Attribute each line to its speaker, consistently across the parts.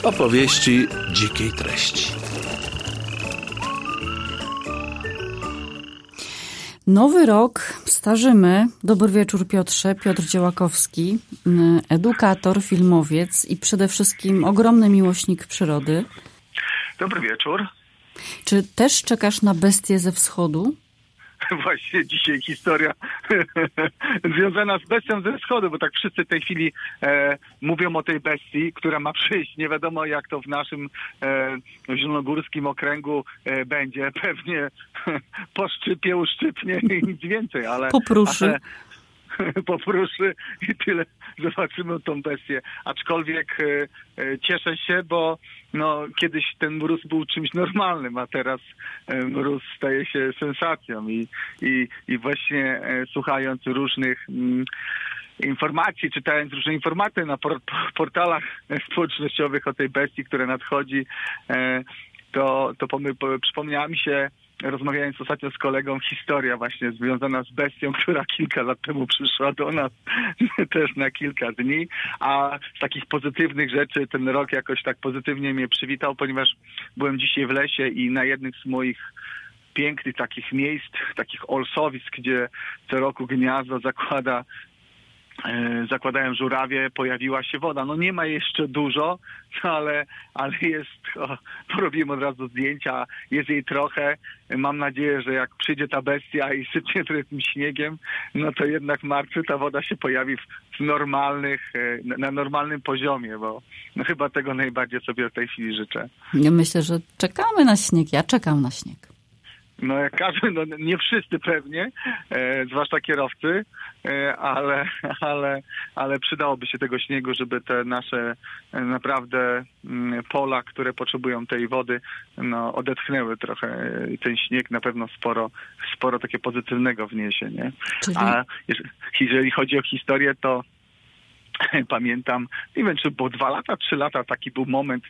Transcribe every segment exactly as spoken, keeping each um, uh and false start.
Speaker 1: Opowieści dzikiej treści.
Speaker 2: Nowy rok, starzymy. Dobry wieczór, Piotrze. Piotr Dziełakowski, edukator, filmowiec i przede wszystkim ogromny miłośnik przyrody.
Speaker 3: Dobry wieczór.
Speaker 2: Czy też czekasz na bestię ze wschodu?
Speaker 3: Właśnie dzisiaj historia związana z bestią ze wschodu, bo tak wszyscy w tej chwili e, mówią o tej bestii, która ma przyjść. Nie wiadomo, jak to w naszym e, zielonogórskim okręgu e, będzie. Pewnie poszczypie, uszczypnie i nic więcej, ale...
Speaker 2: Popruszy.
Speaker 3: Ale, popruszy i tyle. Zobaczymy tą bestię. Aczkolwiek e, e, cieszę się, bo no, kiedyś ten mróz był czymś normalnym, a teraz e, mróz staje się sensacją i, i, i właśnie e, słuchając różnych mm, informacji, czytając różne informacje na por- portalach społecznościowych o tej bestii, która nadchodzi, e, to, to pomy- po- przypomniała mi się, rozmawiając ostatnio z kolegą, historia właśnie związana z bestią, która kilka lat temu przyszła do nas też na kilka dni, a z takich pozytywnych rzeczy ten rok jakoś tak pozytywnie mnie przywitał, ponieważ byłem dzisiaj w lesie i na jednym z moich pięknych takich miejsc, takich olsowisk, gdzie co roku gniazdo zakłada zakładają żurawie, pojawiła się woda. No nie ma jeszcze dużo, ale, ale jest, o, porobiłem od razu zdjęcia, jest jej trochę. Mam nadzieję, że jak przyjdzie ta bestia i sypnie trochę tym śniegiem, no to jednak w marcu ta woda się pojawi w, w normalnych, na normalnym poziomie, bo no chyba tego najbardziej sobie w tej chwili życzę.
Speaker 2: Ja myślę, że czekamy na śnieg. Ja czekam na śnieg.
Speaker 3: No jak każdy, no nie wszyscy pewnie, e, zwłaszcza kierowcy, e, ale, ale, ale przydałoby się tego śniegu, żeby te nasze e, naprawdę m, pola, które potrzebują tej wody, no odetchnęły trochę. I ten śnieg na pewno sporo, sporo takie pozytywnego wniesie, nie?
Speaker 2: Czyli...
Speaker 3: A jeżeli chodzi o historię, to pamiętam, nie wiem, czy było dwa lata, trzy lata, taki był moment,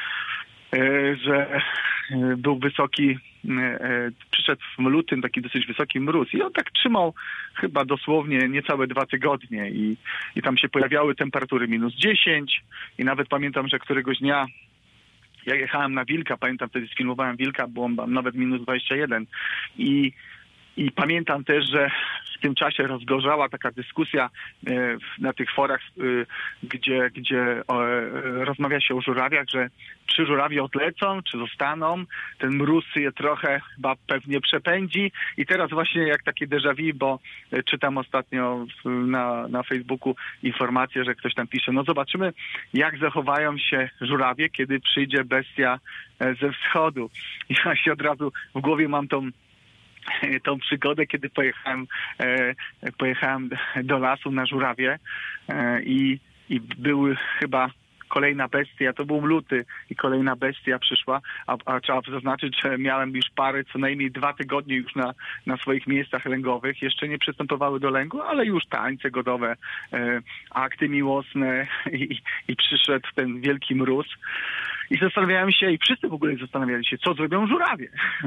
Speaker 3: e, że był wysoki, przyszedł w lutym taki dosyć wysoki mróz i on tak trzymał chyba dosłownie niecałe dwa tygodnie i, i tam się pojawiały temperatury minus dziesięć i nawet pamiętam, że któregoś dnia ja jechałem na wilka, pamiętam wtedy sfilmowałem wilka, było nawet minus dwadzieścia jeden i I pamiętam też, że w tym czasie rozgorzała taka dyskusja na tych forach, gdzie, gdzie rozmawia się o żurawiach, że czy żurawie odlecą, czy zostaną. Ten mróz je trochę chyba pewnie przepędzi. I teraz właśnie jak takie déjà vu, bo czytam ostatnio na, na Facebooku informację, że ktoś tam pisze, no zobaczymy, jak zachowają się żurawie, kiedy przyjdzie bestia ze wschodu. I ja się od razu w głowie mam tą tą przygodę, kiedy pojechałem, e, pojechałem do lasu na żurawie e, i, i były chyba kolejna bestia, to był luty i kolejna bestia przyszła, a, a trzeba zaznaczyć, że miałem już parę, co najmniej dwa tygodnie już na, na swoich miejscach lęgowych. Jeszcze nie przystępowały do lęgu, ale już tańce godowe, e, akty miłosne i, i przyszedł ten wielki mróz. I zastanawiałem się, i wszyscy w ogóle zastanawiali się, co zrobią żurawie.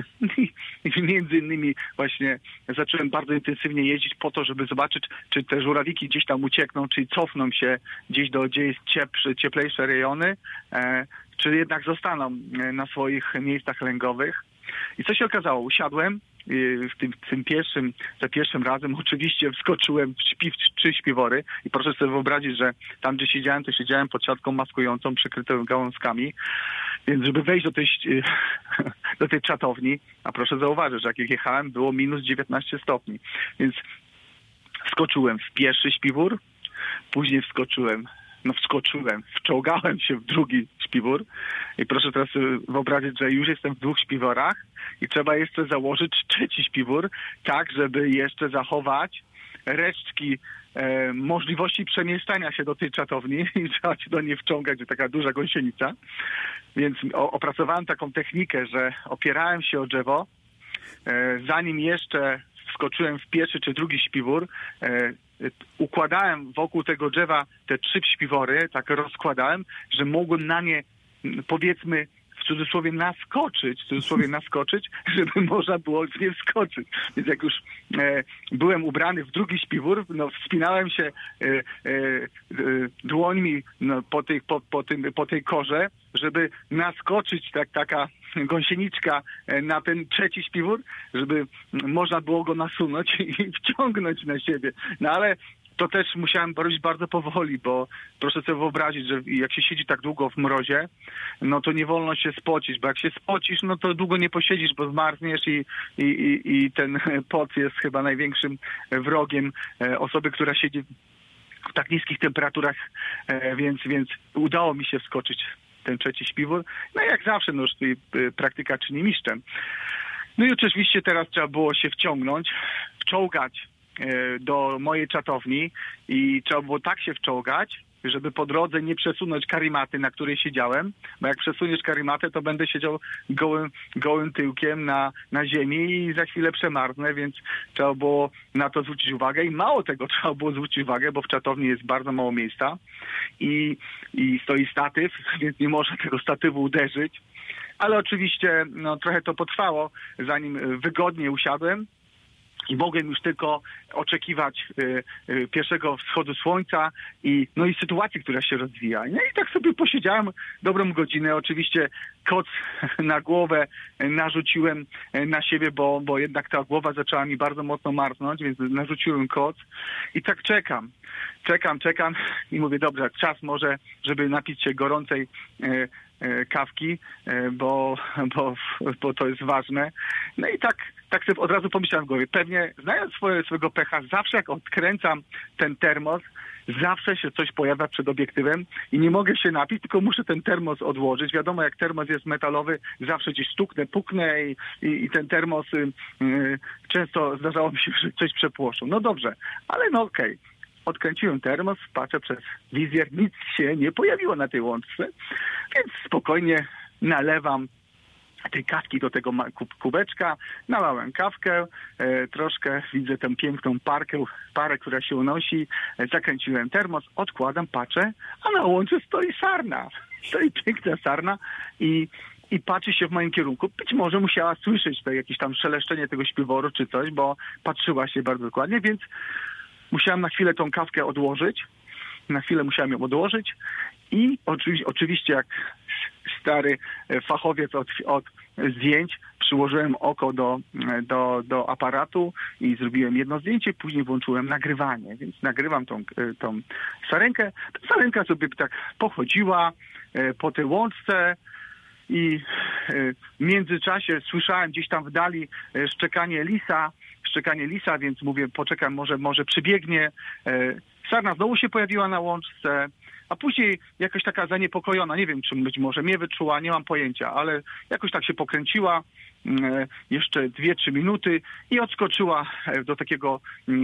Speaker 3: I między innymi właśnie zacząłem bardzo intensywnie jeździć po to, żeby zobaczyć, czy te żurawiki gdzieś tam uciekną, czy cofną się gdzieś do gdzie jest ciepły, cieplejsze rejony, e, czy jednak zostaną na swoich miejscach lęgowych. I co się okazało? Usiadłem w tym, tym pierwszym, za pierwszym razem oczywiście wskoczyłem w, śpi, w trzy śpiwory i proszę sobie wyobrazić, że tam gdzie siedziałem, to siedziałem pod siatką maskującą, przykrytą gałązkami, więc żeby wejść do tej, do tej czatowni, a proszę zauważyć, że jak jechałem, było minus dziewiętnaście stopni, więc wskoczyłem w pierwszy śpiwór, później wskoczyłem No wskoczyłem, wczołgałem się w drugi śpiwór i proszę teraz sobie wyobrazić, że już jestem w dwóch śpiworach i trzeba jeszcze założyć trzeci śpiwór, tak żeby jeszcze zachować resztki e, możliwości przemieszczania się do tej czatowni i trzeba się do niej wciągać, że taka duża gąsienica. Więc o, opracowałem taką technikę, że opierałem się o drzewo, e, zanim jeszcze wskoczyłem w pierwszy czy drugi śpiwór, e, układałem wokół tego drzewa te trzy śpiwory, tak rozkładałem, że mogłem na nie, powiedzmy, w w cudzysłowie naskoczyć, w cudzysłowie naskoczyć, żeby można było w nie wskoczyć. Więc jak już e, byłem ubrany w drugi śpiwór, no wspinałem się e, e, e, dłońmi no, po, tej, po, po, tym, po tej korze, żeby naskoczyć tak, taka gąsieniczka na ten trzeci śpiwór, żeby można było go nasunąć i wciągnąć na siebie. No ale to też musiałem robić bardzo powoli, bo proszę sobie wyobrazić, że jak się siedzi tak długo w mrozie, no to nie wolno się spocić, bo jak się spocisz, no to długo nie posiedzisz, bo zmarzniesz i, i, i, i ten pot jest chyba największym wrogiem osoby, która siedzi w tak niskich temperaturach, więc, więc udało mi się wskoczyć ten trzeci śpiwór. No jak zawsze, no już tutaj praktyka czyni mistrzem. No i oczywiście teraz trzeba było się wciągnąć, wczołgać do mojej czatowni i trzeba było tak się wczołgać, żeby po drodze nie przesunąć karimaty, na której siedziałem, bo jak przesuniesz karimatę, to będę siedział gołym, gołym tyłkiem na, na ziemi i za chwilę przemarznę, więc trzeba było na to zwrócić uwagę i mało tego trzeba było zwrócić uwagę, bo w czatowni jest bardzo mało miejsca i, i stoi statyw, więc nie można tego statywu uderzyć, ale oczywiście no, trochę to potrwało, zanim wygodnie usiadłem. I mogłem już tylko oczekiwać y, y, pierwszego wschodu słońca i no i sytuacji, która się rozwija. No i tak sobie posiedziałem dobrą godzinę. Oczywiście koc na głowę narzuciłem na siebie, bo, bo jednak ta głowa zaczęła mi bardzo mocno marznąć, więc narzuciłem koc i tak czekam. Czekam, czekam i mówię, dobrze, czas może, żeby napić się gorącej y, y, kawki, y, bo, bo, bo to jest ważne. No i tak Tak sobie od razu pomyślałem w głowie. Pewnie, znając swoje, swojego pecha, zawsze jak odkręcam ten termos, zawsze się coś pojawia przed obiektywem i nie mogę się napić, tylko muszę ten termos odłożyć. Wiadomo, jak termos jest metalowy, zawsze gdzieś stuknę, puknę i, i, i ten termos y, y, często zdarzało mi się, że coś przepłoszył. No dobrze, ale no okej. Okay. Odkręciłem termos, patrzę przez wizjer, nic się nie pojawiło na tej łączce, więc spokojnie nalewam tej kawki do tego kubeczka, nalałem kawkę, e, troszkę widzę tę piękną parkę, parę, która się unosi, e, zakręciłem termos, odkładam, patrzę, a na łące stoi sarna. Stoi piękna sarna i, i patrzy się w moim kierunku. Być może musiała słyszeć to jakieś tam szeleszczenie tego śpiworu czy coś, bo patrzyła się bardzo dokładnie, więc musiałem na chwilę tą kawkę odłożyć. Na chwilę musiałem ją odłożyć i oczywiście, oczywiście jak stary fachowiec od, od zdjęć przyłożyłem oko do, do, do aparatu i zrobiłem jedno zdjęcie, później włączyłem nagrywanie, więc nagrywam tą, tą sarenkę. Ta sarenka sobie tak pochodziła po tej łączce i w międzyczasie słyszałem gdzieś tam w dali szczekanie lisa, szczekanie lisa, więc mówię, poczekam, może, może przybiegnie. Sarna znowu się pojawiła na łączce, a później jakoś taka zaniepokojona, nie wiem, czy być może mnie wyczuła, nie mam pojęcia, ale jakoś tak się pokręciła jeszcze dwie, trzy minuty i odskoczyła do takiego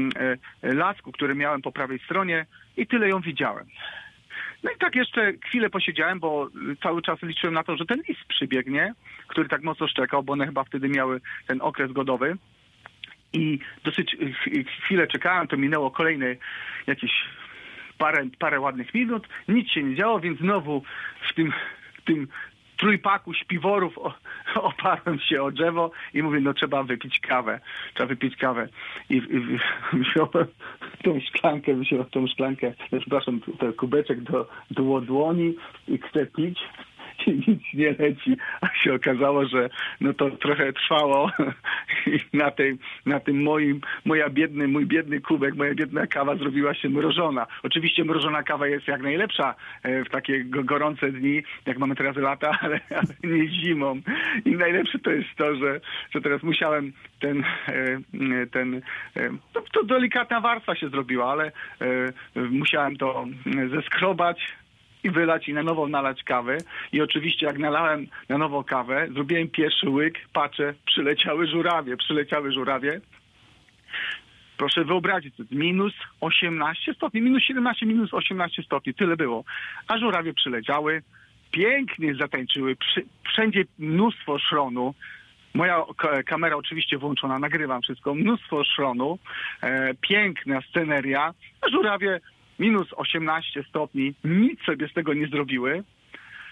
Speaker 3: lasku, który miałem po prawej stronie i tyle ją widziałem. No i tak jeszcze chwilę posiedziałem, bo cały czas liczyłem na to, że ten lis przybiegnie, który tak mocno szczekał, bo one chyba wtedy miały ten okres godowy. I dosyć chwilę czekałem, to minęło kolejne jakieś parę, parę ładnych minut, nic się nie działo, więc znowu w tym, w tym trójpaku śpiworów oparłem się o drzewo i mówię, no trzeba wypić kawę, trzeba wypić kawę. I, i wziąłem tą szklankę, wziąłem tą szklankę, przepraszam, ten kubeczek do, do dłoni i chcę pić. I nic nie leci, a się okazało, że no to trochę trwało i na, tej, na tym moim, moja biedny, mój biedny kubek, moja biedna kawa zrobiła się mrożona. Oczywiście mrożona kawa jest jak najlepsza w takie gorące dni, jak mamy teraz lata, ale, ale nie zimą. I najlepsze to jest to, że, że teraz musiałem ten, ten to, to delikatna warstwa się zrobiła, ale musiałem to zeskrobać i wylać i na nowo nalać kawę. I oczywiście jak nalałem na nowo kawę, zrobiłem pierwszy łyk, patrzę, przyleciały żurawie, przyleciały żurawie. Proszę wyobrazić, to jest minus osiemnaście stopni, minus siedemnaście, minus osiemnaście stopni, tyle było. A żurawie przyleciały, pięknie zatańczyły, przy, wszędzie mnóstwo szronu. Moja kamera oczywiście włączona, nagrywam wszystko, mnóstwo szronu, e, piękna sceneria, a żurawie minus osiemnaście stopni, nic sobie z tego nie zrobiły.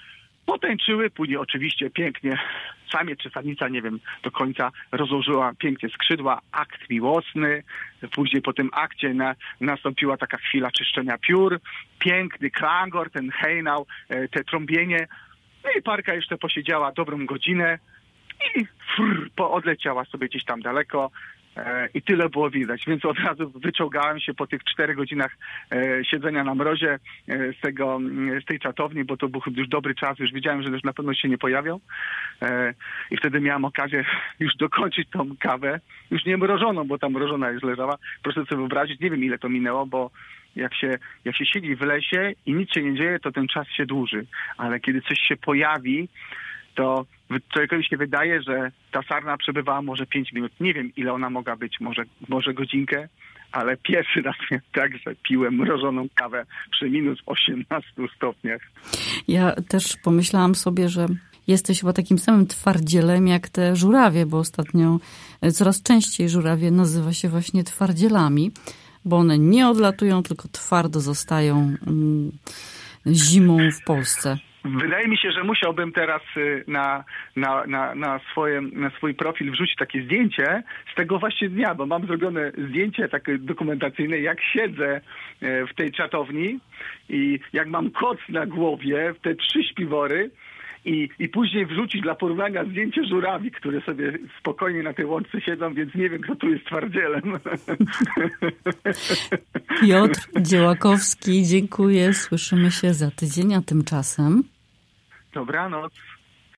Speaker 3: Potańczyły, później oczywiście pięknie samiec czy samica, nie wiem do końca, rozłożyła pięknie skrzydła, akt miłosny, później po tym akcie na, nastąpiła taka chwila czyszczenia piór, piękny klangor, ten hejnał, te trąbienie, no i parka jeszcze posiedziała dobrą godzinę i frr, odleciała sobie gdzieś tam daleko. I tyle było widać, więc od razu wyczołgałem się po tych czterech godzinach e, siedzenia na mrozie e, z tego, z tej czatowni, bo to był już dobry czas, już wiedziałem, że już na pewno się nie pojawią e, i wtedy miałem okazję już dokończyć tą kawę, już nie mrożoną, bo ta mrożona już leżała. Proszę sobie wyobrazić, nie wiem ile to minęło, bo jak się, jak się siedzi w lesie i nic się nie dzieje, to ten czas się dłuży, ale kiedy coś się pojawi, to człowiekowi się wydaje, że ta sarna przebywała może pięć minut. Nie wiem, ile ona mogła być, może, może godzinkę, ale pierwszy raz miałem tak, że piłem mrożoną kawę przy minus osiemnastu stopniach.
Speaker 2: Ja też pomyślałam sobie, że jesteś chyba takim samym twardzielem jak te żurawie, bo ostatnio coraz częściej żurawie nazywa się właśnie twardzielami, bo one nie odlatują, tylko twardo zostają mm, zimą w Polsce.
Speaker 3: Wydaje mi się, że musiałbym teraz na, na, na, na, swoje, na swój profil wrzucić takie zdjęcie z tego właśnie dnia, bo mam zrobione zdjęcie takie dokumentacyjne, jak siedzę w tej czatowni i jak mam koc na głowie, te trzy śpiwory i, i później wrzucić dla porównania zdjęcie żurawi, które sobie spokojnie na tej łączce siedzą, więc nie wiem, kto tu jest twardzielem.
Speaker 2: Piotr Dziełakowski, dziękuję. Słyszymy się za tydzień, a tymczasem...
Speaker 3: Dobranoc.